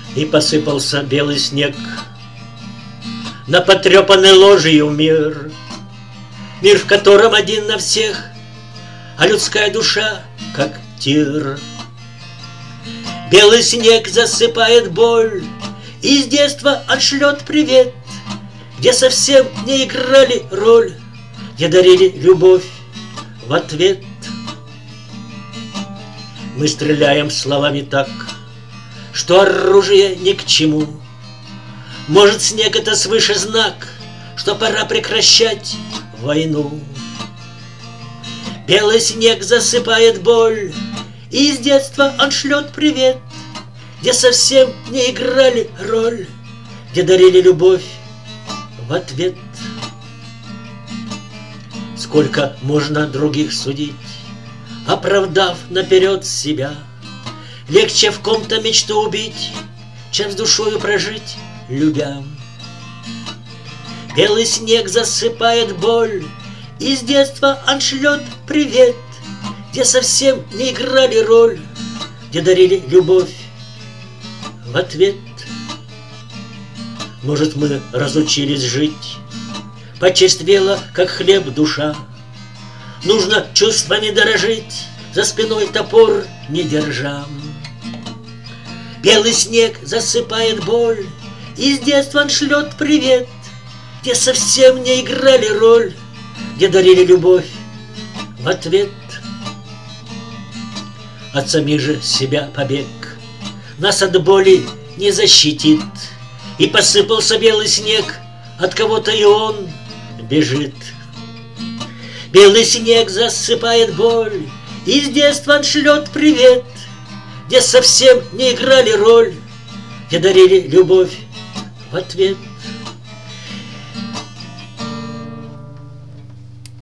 И посыпался белый снег на потрепанный ложью мир. Мир, в котором один на всех, а людская душа как тир. Белый снег засыпает боль и с детства отшлет привет, где совсем не играли роль, где дарили любовь в ответ. Мы стреляем словами так, что оружие ни к чему. Может, снег — это свыше знак, что пора прекращать войну. Белый снег засыпает боль, и с детства он шлет привет, где совсем не играли роль, где дарили любовь в ответ. Сколько можно других судить, оправдав наперед себя? Легче в ком-то мечту убить, чем с душою прожить, любя. Белый снег засыпает боль, и с детства он шлет привет, где совсем не играли роль, где дарили любовь в ответ. Может, мы разучились жить, почерствела, как хлеб, душа. Нужно чувствами дорожить, за спиной топор не держа. Белый снег засыпает боль, и с детства он шлет привет, где совсем не играли роль, где дарили любовь в ответ. От самих же себя побег нас от боли не защитит, и посыпался белый снег, от кого-то и он бежит. Белый снег засыпает боль, и с детства он шлет привет, где совсем не играли роль, где дарили любовь в ответ.